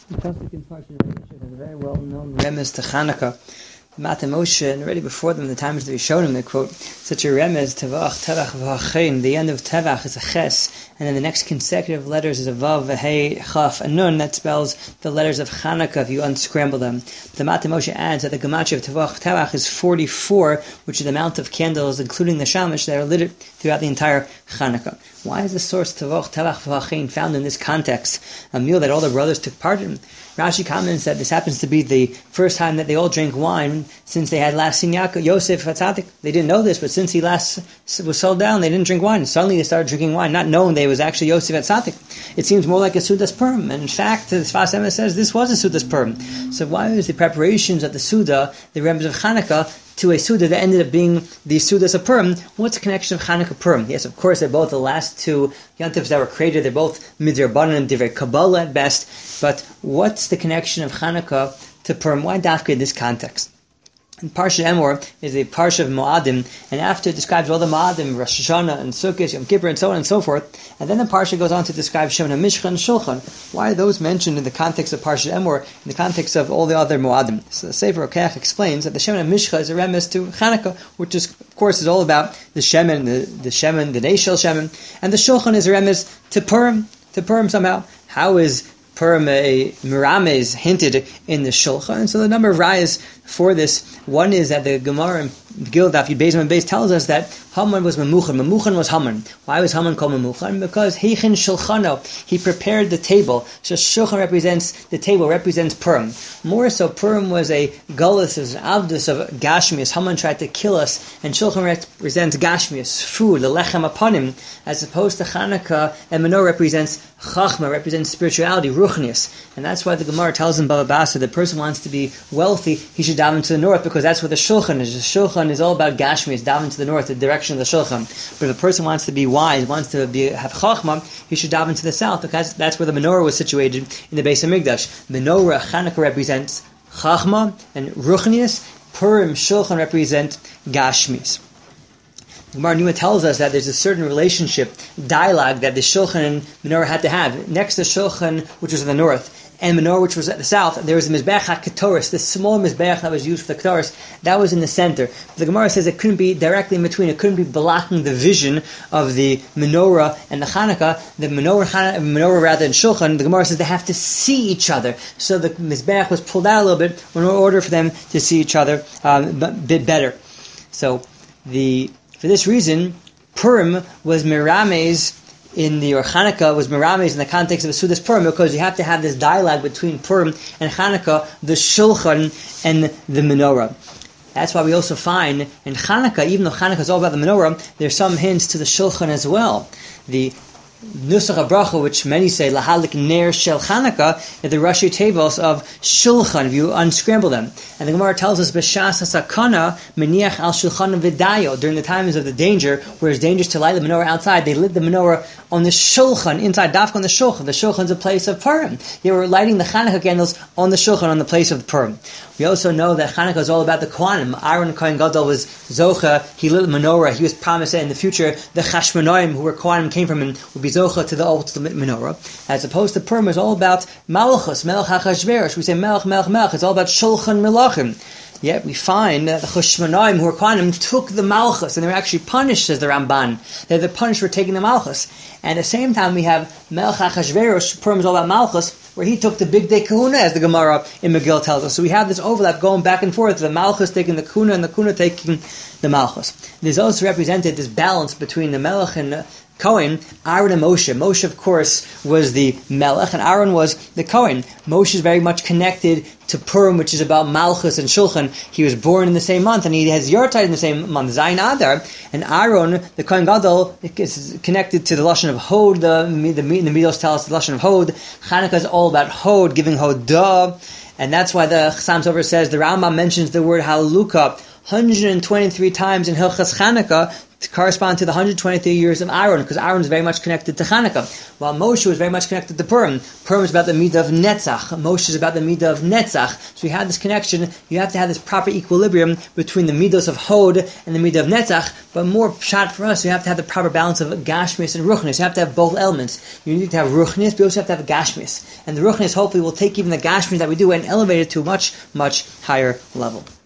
The pasuk in Parshat Vayikra has a very well-known remez to Chanukah. Mata Moshe, and already before them, in the times that we showed him, they quote such a remez, Tevach, Tevach, V'Hachein. The end of Tevach is a Ches, and then the next consecutive letters is a Vav, a Hey, Chaf, a Nun. That spells the letters of Chanukah if you unscramble them. The Mata Moshe adds that the gematria of Tevach is 44, which is the amount of candles, including the shamash, that are lit throughout the entire Chanukah. Why is the source Tevach, V'Hachein found in this context, a meal that all the brothers took part in? Rashi comments that this happens to be the first time that they all drank wine since they had last seen Yosef HaTzadik. They didn't know this, but since he last was sold down, they didn't drink wine. Suddenly they started drinking wine, not knowing that it was actually Yosef HaTzadik. It seems more like a Sudas Purim. And in fact, the Sfas Emes says this was a Sudas Purim. So why is the preparations of the Suda, the remez of Chanukah, to a Suda that ended up being the Sudas of Purim? What's the connection of Chanukah Purim? Yes, of course, they're both the last two Yantivs that were created. They're both Midrabanan and Divrei Kabbalah at best. But what's the connection of Chanukah to Purim? Why dafka in this context? And Parshat Emor is a parsha of Moadim, and after it describes all the Moadim, Rosh Hashanah and Sukkot, Yom Kippur, and so on and so forth, and then the parsha goes on to describe Shemin HaMishcha and Shulchan. Why are those mentioned in the context of Parshat Emor, in the context of all the other Moadim? So the Sefer Okeach explains that the Shemin HaMishcha is a remez to Chanukah, which is, of course, is all about the Shemin, the Shemin, the Neishel Shemin, and the Shulchan is a remez to Purim somehow. How is Purim a Mirames hinted in the Shulchan? And so the number of rayas for this, one is that the Gemara in Gil Daf Yud Beis Amud Beis tells us that Haman was Memuchan. Memuchan was Haman. Why was Haman called Memuchan? Because Heichin Shulchano, he prepared the table. So Shulchan represents the table, represents Purim. More so, Purim was a gullus, an avdus of Gashmias. Haman tried to kill us, and Shulchan represents Gashmias, food, the lechem upon him, as opposed to Chanukah and Menorah represents Chachma, represents spirituality, Ruchnias. And that's why the Gemara tells in Bava Basra, the person wants to be wealthy, he should daven to the north, because that's where the Shulchan is. The Shulchan is all about Gashmias, daven to the north, the direction of the Shulchan. But if a person wants to be wise, wants to have Chachma, he should daven to the south, because that's where the Menorah was situated in the Beis HaMikdash. Menorah, Chanukah represents Chachma and Ruchnias. Purim, Shulchan represent Gashmias. Gemara Numa tells us that there's a certain relationship, dialogue, that the Shulchan and Menorah had to have. Next to Shulchan, which was in the north, and Menorah, which was at the south, there was the Mizbeach HaKetoris, the small Mizbeach that was used for the Ketoris, that was in the center. The Gemara says it couldn't be directly in between, it couldn't be blocking the vision of the Menorah and the Chanukah. The Menorah rather than Shulchan, the Gemara says they have to see each other. So the Mizbeach was pulled out a little bit in order for them to see each other a bit better. So for this reason, Purim was Mirames or Chanukah was Mirames in the context of a Sudas Purim, because you have to have this dialogue between Purim and Chanukah, the Shulchan and the Menorah. That's why we also find in Chanukah, even though Chanukah is all about the Menorah, there's some hints to the Shulchan as well. The Nusach HaBracha, which many say Lahalik Ner Shel Chanukah, are the Rashi tables of Shulchan, if you unscramble them. And the Gemara tells us B'shas HaSakana Meniach Al Shulchan V'dayo, during the times of the danger, where it's dangerous to light the menorah outside, they lit the menorah on the Shulchan, inside Dafka on the Shulchan. The Shulchan is a place of Purim. They were lighting the Chanukah candles on the Shulchan, on the place of Purim. We also know that Chanukah is all about the Kohanim. Aaron Kohen Gadol was Zocha, he lit the menorah, he was promised that in the future the Chashmonaim, who were Kohanim, came from him, would be Zocha to the ultimate menorah. As opposed to Purim is all about Malchus, Melech HaChashverosh. We say Melech, Melech, Melech. It's all about Shulchan Melachim. Yet we find that the Chashmonaim, who were Kohanim, took the Malchus, and they were actually punished, says the Ramban. They were punished for taking the Malchus. And at the same time we have Melech HaChashverosh, Purim is all about Malchus, where he took the big day kahuna, as the Gemara in Megillah tells us. So we have this overlap going back and forth, the Malchus taking the kahuna and the kahuna taking the Malchus. There's also represented this balance between the Melech and Kohen, Aaron and Moshe. Moshe, of course, was the Melech, and Aaron was the Kohen. Moshe is very much connected to Purim, which is about Malchus and Shulchan. He was born in the same month, and he has Yortide in the same month, Zayin Adar. And Aaron, the Kohen Gadol, is connected to the Lashon of Hod. The Midos tell us the Lashon of Hod. Chanukah is all about Hod, giving Hodah. And that's why the Chassam Sofer says, the Rambam mentions the word Halukah, 123 times in Hilchas Chanukah to correspond to the 123 years of Aaron, because Aaron is very much connected to Chanukah, while Moshe was very much connected to Purim. Purim is about the midah of Netzach. Moshe is about the midah of Netzach. So you have this connection. You have to have this proper equilibrium between the midos of Hod and the midah of Netzach. But more shot for us, you have to have the proper balance of Gashmis and Ruchnis. You have to have both elements. You need to have Ruchnis, but you also have to have Gashmis. And the Ruchnis hopefully will take even the Gashmis that we do and elevate it to a much, much higher level.